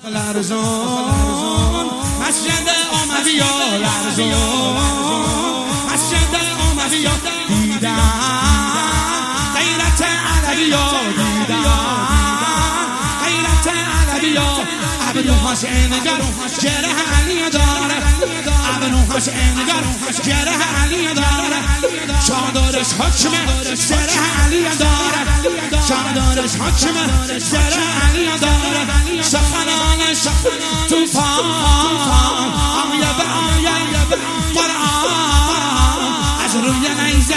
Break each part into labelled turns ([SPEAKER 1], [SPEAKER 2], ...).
[SPEAKER 1] لرزون مسجد امویا لرزون مسجد امویا دیدن غیرت علویا دیدن غیرت علویا ابروهاش انگار جرح علی داره ابروهاش انگار جرح علی داره چادرش حکمه جرح علی داره چادرش حکمه جرح علی داره سخنانش توفان آیه به آیه قرآن از روی نیزه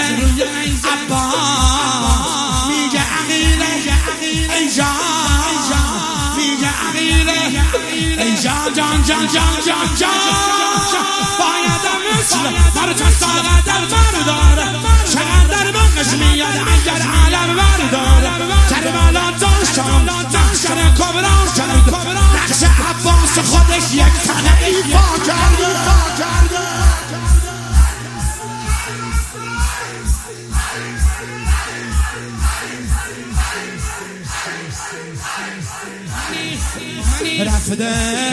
[SPEAKER 1] عباس میگه عقیله ای جان میگه عقیله ای جان بایدم مثل مرچه ساله در مرداره چقدر بقش میاد اگر عالم برداره کربلا داشتم نقشر کبرا شد نقش عباس خودش یک تنه ایفا کرده رفته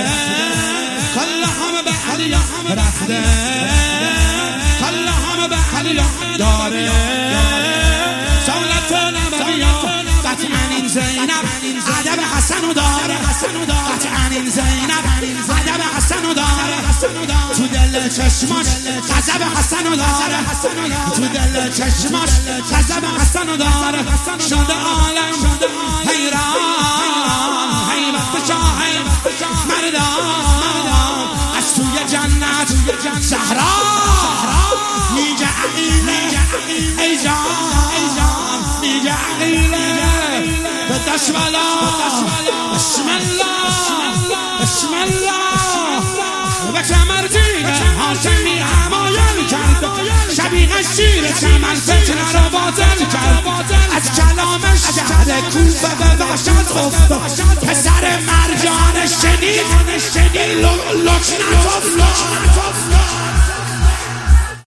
[SPEAKER 1] كلهم بعليا رفته كلهم بعليا داره سولت نبویا قطعا این زینب ادب حسن داره قطعا این زینب ادب حسن داره تو دل چشماش غضب حسن داره تو دل چشماش غضب حسن داره شده عالم حیران حیبت شاه مردان از توی جنت زهرا میگه عقیله ای جان میگه عقیله به دشملا بسم الله بسم الله به کمرتیگه هاشمی همایل کرد شبیه شیر چمن فتنه رو باطل کرد از کلامش شهر کوفه به وحشت افتاد پسر مرجان شدید لکنت